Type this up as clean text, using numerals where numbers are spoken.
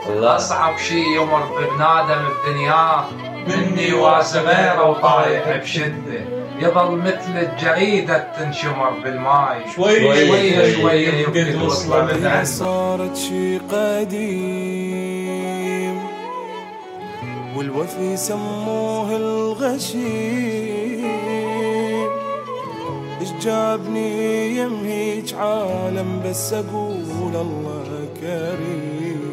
أصعب شي يمر بابن آدم بدنياه مني وزميره وطايح بشدة، يظل مثل الجريدة تنشمر بالماي، شوية شوية يمكن توصل من عنده. صارت شي قديم والوفي سموه الغشيم، اش جابني يم هيج عالم بس اقول الله كريم.